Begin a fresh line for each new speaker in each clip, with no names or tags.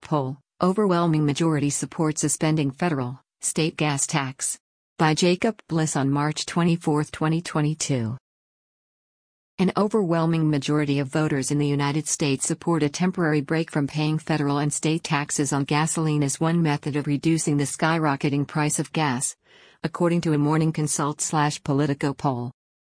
poll, overwhelming majority support suspending federal, state gas tax. By Jacob Bliss on March 24, 2022. An overwhelming majority of voters in the United States support a temporary break from paying federal and state taxes on gasoline as one method of reducing the skyrocketing price of gas, according to a Morning Consult/Politico poll.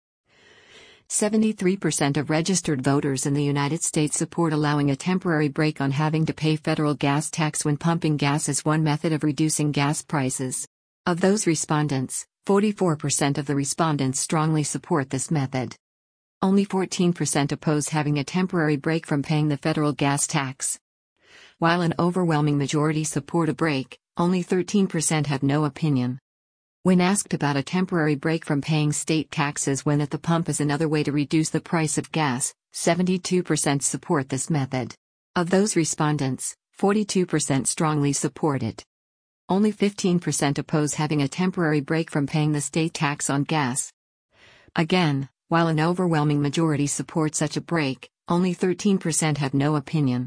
73% of registered voters in the United States support allowing a temporary break on having to pay federal gas tax when pumping gas as one method of reducing gas prices. Of those respondents, 44% of the respondents strongly support this method. Only 14% oppose having a temporary break from paying the federal gas tax. While an overwhelming majority support a break, only 13% have no opinion. When asked about a temporary break from paying state taxes when at the pump is another way to reduce the price of gas, 72% support this method. Of those respondents, 42% strongly support it. Only 15% oppose having a temporary break from paying the state tax on gas. Again, while an overwhelming majority support such a break, only 13% have no opinion.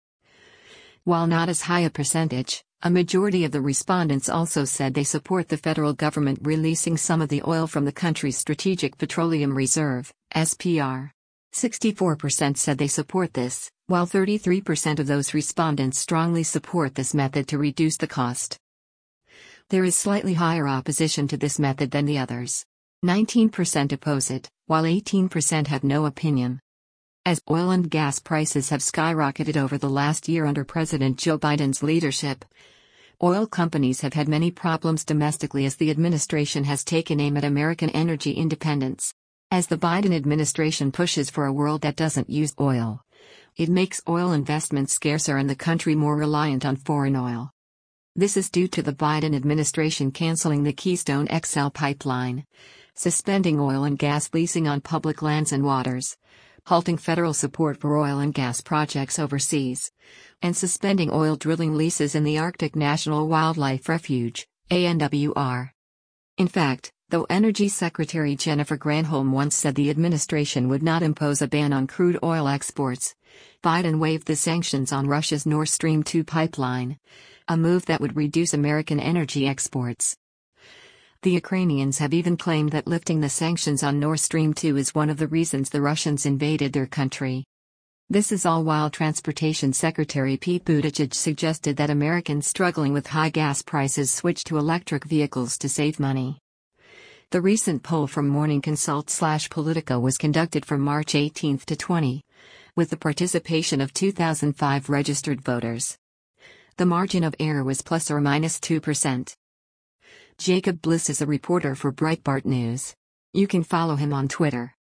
While not as high a percentage, a majority of the respondents also said they support the federal government releasing some of the oil from the country's Strategic Petroleum Reserve, SPR. 64% said they support this, while 33% of those respondents strongly support this method to reduce the cost. There is slightly higher opposition to this method than the others. 19% oppose it, while 18% have no opinion. As oil and gas prices have skyrocketed over the last year under President Joe Biden's leadership, oil companies have had many problems domestically as the administration has taken aim at American energy independence. As the Biden administration pushes for a world that doesn't use oil, it makes oil investments scarcer and the country more reliant on foreign oil. This is due to the Biden administration canceling the Keystone XL pipeline, suspending oil and gas leasing on public lands and waters, halting federal support for oil and gas projects overseas, and suspending oil drilling leases in the Arctic National Wildlife Refuge, ANWR. In fact, though Energy Secretary Jennifer Granholm once said the administration would not impose a ban on crude oil exports, Biden waived the sanctions on Russia's Nord Stream 2 pipeline, a move that would reduce American energy exports. The Ukrainians have even claimed that lifting the sanctions on Nord Stream 2 is one of the reasons the Russians invaded their country. This is all while Transportation Secretary Pete Buttigieg suggested that Americans struggling with high gas prices switch to electric vehicles to save money. The recent poll from Morning Consult/Politico was conducted from March 18 to 20, with the participation of 2,005 registered voters. The margin of error was plus or minus 2%. Jacob Bliss is a reporter for Breitbart News. You can follow him on Twitter.